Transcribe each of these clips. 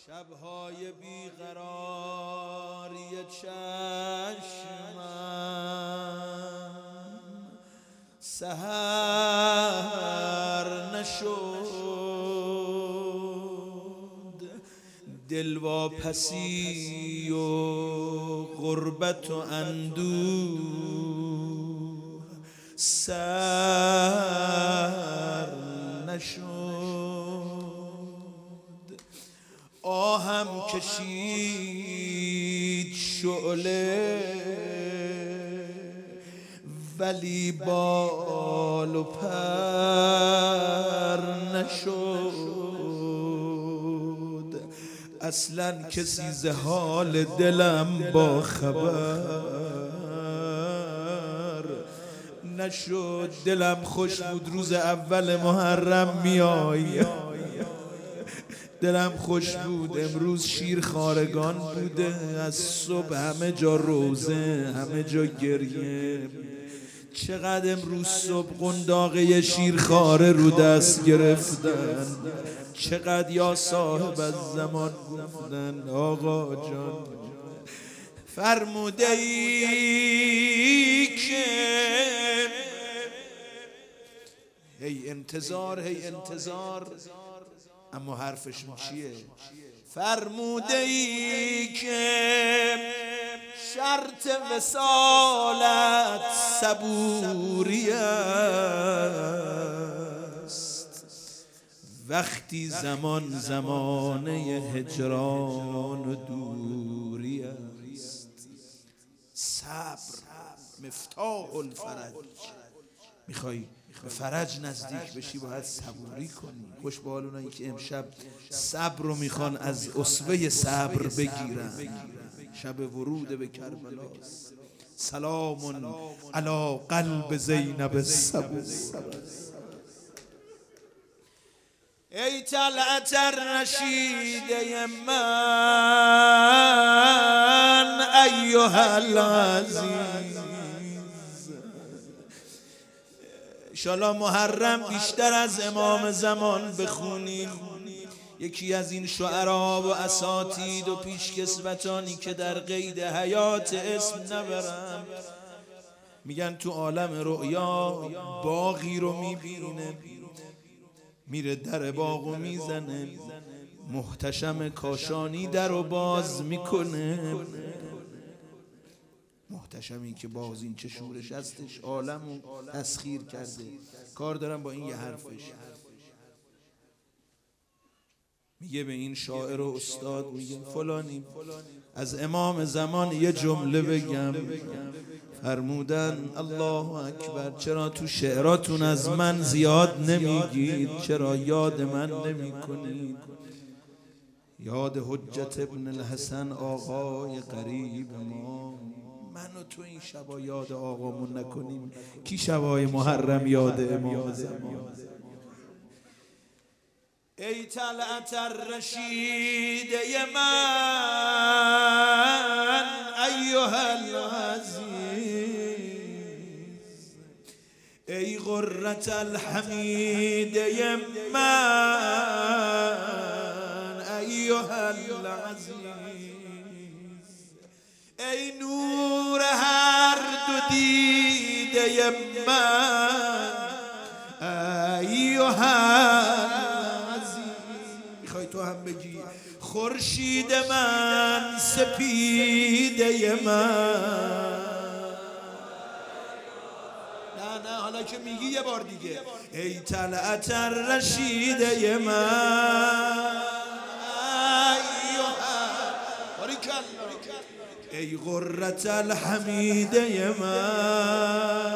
شبهای بیقراری چشمم سحر نشد، دل واپسی و غربت و اندوه سر نشد. آهم کشید شعله ولی بال و پر نشد. اصلا کسی ز حال دلم با خبر نشد. دلم خوش بود روز اول محرم میای، دلم خوش بود امروز شیرخوارگان بوده، از صبح همه جا روزه همه جا گریه. چقدر امروز صبح قنداقه شیرخواره رو دست گرفتن، چقدر یا صاحب از زمان گفتن آقا جان. فرموده ای که هی انتظار هی انتظار، اما حرفشون چیه؟ فرموده ای که شرط وصالت صبوری است، وقتی زمان زمانه هجران و دوری است. صبر مفتاح الفرج. میخوای به فرج نزدیک بشی باید صبوری کنی. خوش به حال اونایی که امشب صبر رو میخوان از اسوه صبر بگیرن. شب ورود به کربلاست. سلام علی قلب زینب الصبور. ای طلعت الرشیده من ایها العزیز، انشالله محرم بیشتر از امام زمان بخونیم. یکی از این شعرا و اساتید و پیشکسوتانی که در قید حیات اسم نبرم، میگن تو عالم رؤیا باغی رو میبینه، میره در باغو میزنه، محتشم کاشانی در رو باز میکنه. محتشمی که باز این چه شورش هستش، عالمو تسخیر کرده. کار دارم با این یه حرفش. میگه به این شاعر و استاد، میگه فلانی از امام زمان یه جمله بگم. فرمودن الله اکبر، چرا تو شعراتون از من زیاد نمیگید؟ چرا یاد من نمی کنید؟ یاد حجت ابن الحسن آقای قریب ما. من و تو این شبا یاد آقامون نکنیم، کی شبای محرم یاد امام زمان؟ ای طلعت الرشیده من ایها العزیز، ای غرة الحمیده من ایها العزیز، ای نور هر دو دیده من ایها. تو هم بگی خورشید من سپیده من. نه حالا که میگی یه بار دیگه. ای طلعت الرشیده من ای غرة الحمیده من.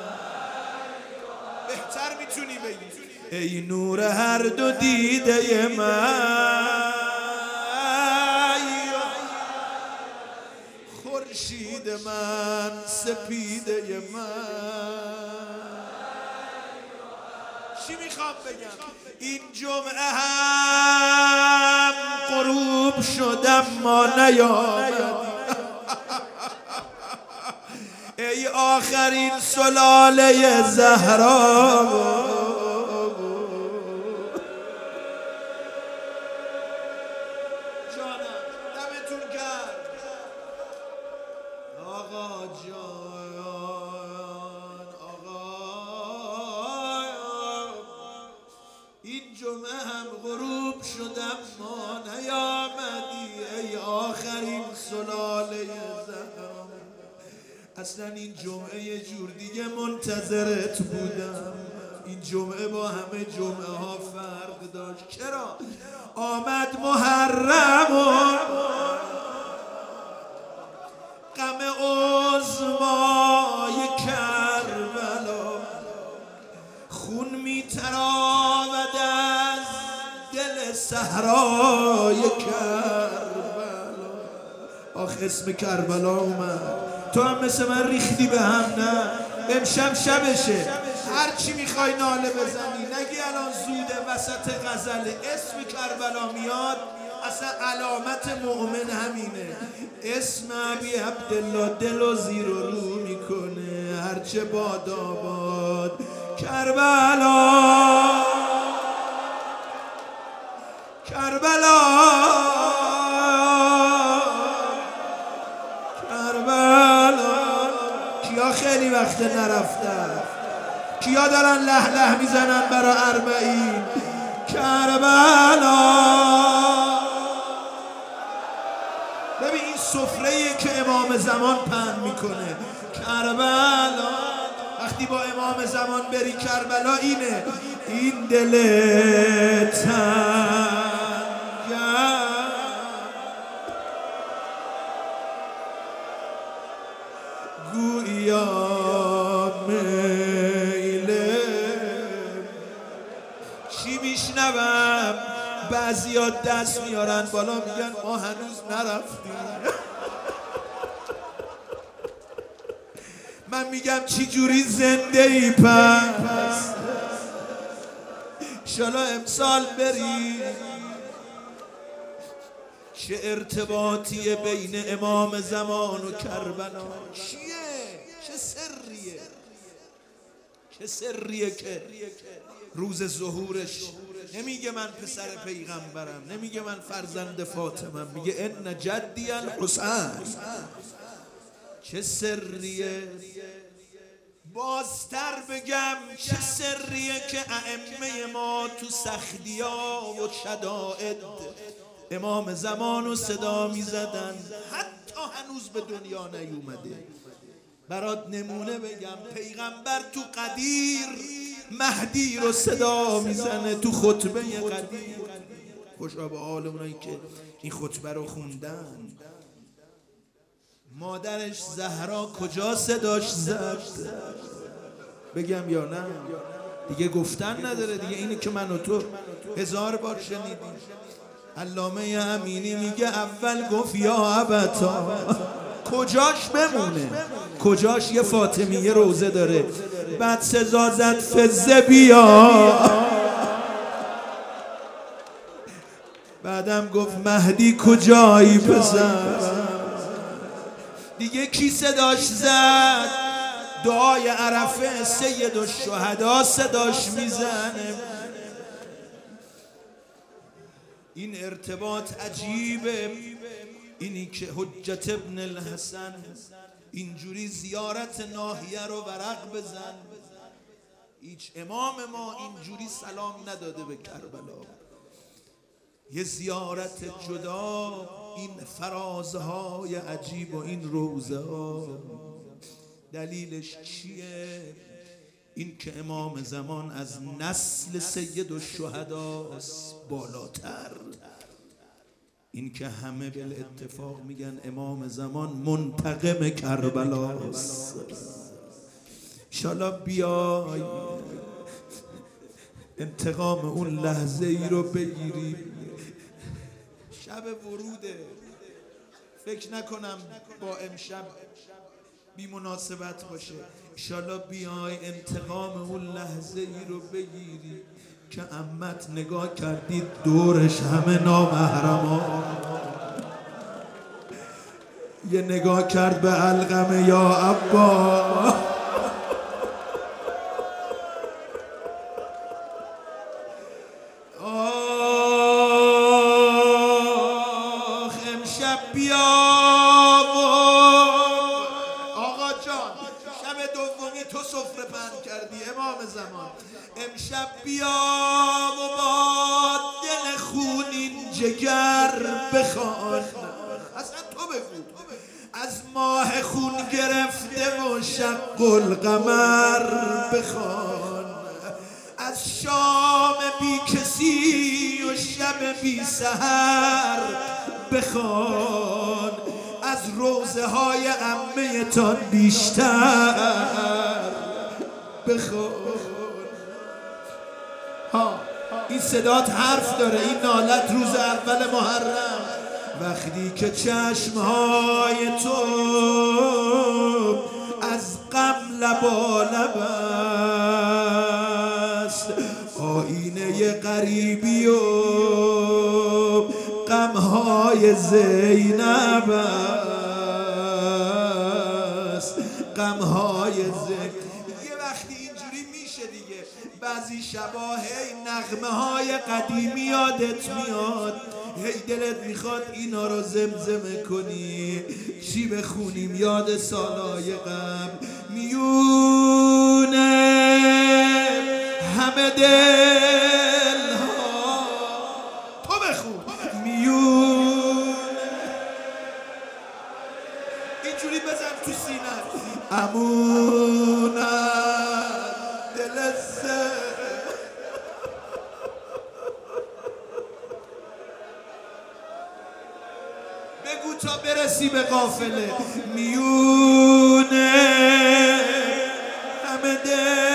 بهتر میتونی بگی ای نور هر دو دیده من، خورشید من سپیده من. چی میخوام بگم؟ این جمعه هم غروب شدم ما نیامد. ای آخرین سلاله زهرا، بهتون کرد. آقا جان، آقا این جمعه هم غروب شدم ما نیامدی ای آخرین سلاله زهرا. اصلا این جمعه یه جور دیگه منتظرت بودم. این جمعه با همه جمعه ها فرق داشت. چرا؟ آمد محرم و غم عظمای کربلا خون میتراود از دل صحرای کربلا. آخ اسم کربلا اومد. تو هم مثل من ریختی به هم نه؟ امشب شبشه، هرچی میخوای ناله بزنی نگی الان زوده وسط غزله. اسم کربلا میاد اصلا علامت مؤمن همینه. اسم ابی عبدالله دل و زیر و رو میکنه. هرچه باد آباد کربلا کربلا کربلا. کیا خیلی وقت نرفتن؟ کیا دارن له له میزنن برا اربعین؟ کربلا. ببین این سفره‌ای که امام زمان پهن میکنه. کربلا وقتی با امام زمان بری کربلا اینه. این دل تنگم گویا میشنوم بعضیا دست میارن بالا میگن ما هنوز نرفتیم. من میگم چی جوری زنده ای پس شالا امسال بری. چه ارتباطیه بین امام زمان و کربلا؟ چیه؟ چه سریه؟ چه سریه که روز ظهورش نمیگه من پسر پیغمبرم، نمیگه من فرزند فاطمه، میگه ان جدی الحسین. چه سریه؟ بازتر بگم چه سریه که ائمه ما تو سختی‌ها و شدائد امام زمان رو صدا میزدن حتی هنوز به دنیا نیومده. برات نمونه بگم، پیغمبر تو قدیر مهدی رو صدا میزنه تو خطبه قدیر. خوشا به حال اونایی که این خطبه رو خوندن. مادرش زهرا کجا صداش زد؟ بگم یا نه؟ دیگه گفتن نداره دیگه. اینی که من و تو 1000 بار شنیدیم. علامه امینی میگه اول گفت یا ابتا. کجاش بمونه؟ کجاش یه فاطمیه روزه داره؟ بعد سزا زد فزه بیا. بعدم گفت مهدی کجایی پسر؟ دیگه کی صداش زد؟ دعای عرفه سید الشهدا صداش میزنه. این ارتباط عجیبه. اینی که حجت ابن الحسن اینجوری زیارت ناحیه رو ورق بزن. هیچ امام ما اینجوری سلام نداده به کربلا. یه زیارت جدا. این فرازهای عجیب و این روزه ها دلیلش چیه؟ این که امام زمان از نسل سید الشهداست بالاتر. این که همه بل اتفاق میگن امام زمان منتقم کربلاست. انشالله بیای انتقام اون لحظه ای رو بگیری. شب وروده، فکر نکنم با امشب بی مناسبت باشه. انشالله بیای انتقام اون لحظه ای رو بگیری که عمت نگاه کردید دورش همه نامحرما. یه نگاه کرد به علقمه یا ابا. امشب بیا و آقا جان شب دومی تو سفره پهن کردی امام زمان. امشب بیا و با دل خونین جگر بخوان. اصلا تو بگو از ماه خون گرفته و شق القمر بخوان. از شام بی کسی و شب بی سحر بخوان. از روزه های عمه تان بیشتر بخوان. این صدات حرف داره، این نالت روز اول محرم وقتی که چشمهای تو از غم لبالب است. آینه غریبی و غمهای زینب است. غمهای زینب یه وقتی اینجوری میشه دیگه. بعضی شبا هی نغمه های قدیمی یادت میاد، هی دلت میخواد اینا رو زمزمه کنی. چی بخونیم یاد سالای قبل میونه همه دل ها. تو بخون میونه اینجوری بزن تو سینه. امونه دل بگو تا برسی به قافله. میونه همه دل